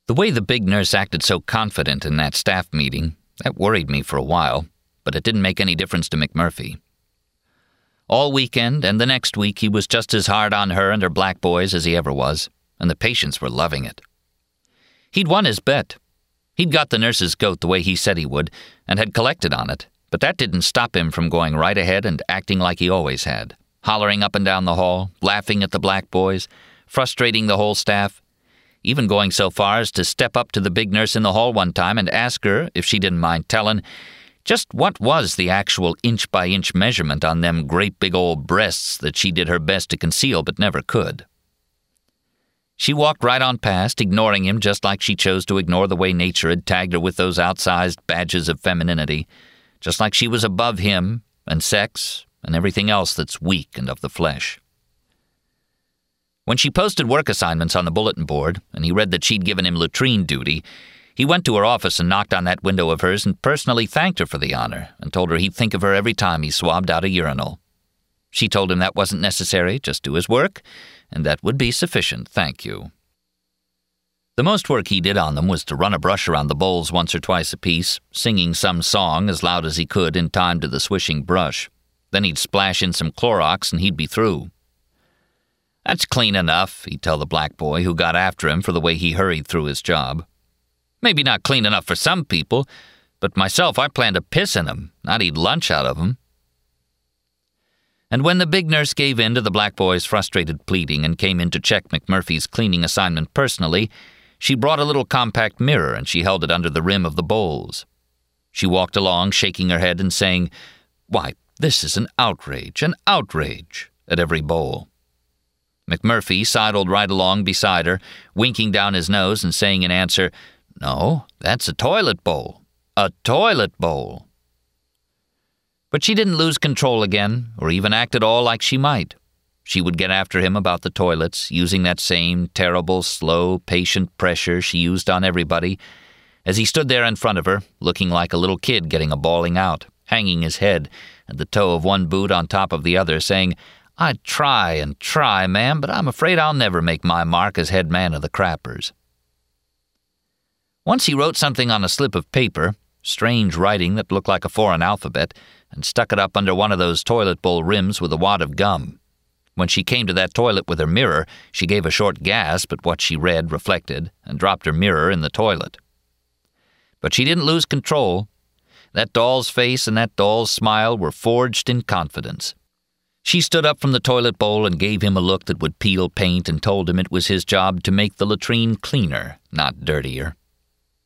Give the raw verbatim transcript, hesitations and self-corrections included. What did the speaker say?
The way the big nurse acted so confident in that staff meeting, that worried me for a while, but it didn't make any difference to McMurphy. All weekend and the next week he was just as hard on her and her black boys as he ever was, and the patients were loving it. He'd won his bet. He'd got the nurse's goat the way he said he would, and had collected on it, but that didn't stop him from going right ahead and acting like he always had, hollering up and down the hall, laughing at the black boys, frustrating the whole staff, even going so far as to step up to the big nurse in the hall one time and ask her, if she didn't mind telling, just what was the actual inch-by-inch measurement on them great big old breasts that she did her best to conceal but never could. She walked right on past, ignoring him just like she chose to ignore the way nature had tagged her with those outsized badges of femininity, just like she was above him and sex and everything else that's weak and of the flesh. When she posted work assignments on the bulletin board, and he read that she'd given him latrine duty, he went to her office and knocked on that window of hers and personally thanked her for the honor and told her he'd think of her every time he swabbed out a urinal. She told him that wasn't necessary, just do his work, and that would be sufficient, thank you. The most work he did on them was to run a brush around the bowls once or twice apiece, singing some song as loud as he could in time to the swishing brush. Then he'd splash in some Clorox and he'd be through. That's clean enough, he'd tell the black boy who got after him for the way he hurried through his job. Maybe not clean enough for some people, but myself I plan to piss in 'em, not eat lunch out of 'em. And when the big nurse gave in to the black boy's frustrated pleading and came in to check McMurphy's cleaning assignment personally, she brought a little compact mirror and she held it under the rim of the bowls. She walked along, shaking her head and saying, "Why, this is an outrage, an outrage," at every bowl. McMurphy sidled right along beside her, winking down his nose and saying in answer, "No, that's a toilet bowl. A toilet bowl." But she didn't lose control again, or even act at all like she might. She would get after him about the toilets, using that same terrible, slow, patient pressure she used on everybody, as he stood there in front of her, looking like a little kid getting a bawling out, hanging his head and the toe of one boot on top of the other, saying, "I'd try and try, ma'am, but I'm afraid I'll never make my mark as head man of the Crappers." Once he wrote something on a slip of paper, strange writing that looked like a foreign alphabet, and stuck it up under one of those toilet bowl rims with a wad of gum. When she came to that toilet with her mirror, she gave a short gasp at what she read reflected and dropped her mirror in the toilet. But she didn't lose control. That doll's face and that doll's smile were forged in confidence. She stood up from the toilet bowl and gave him a look that would peel paint and told him it was his job to make the latrine cleaner, not dirtier.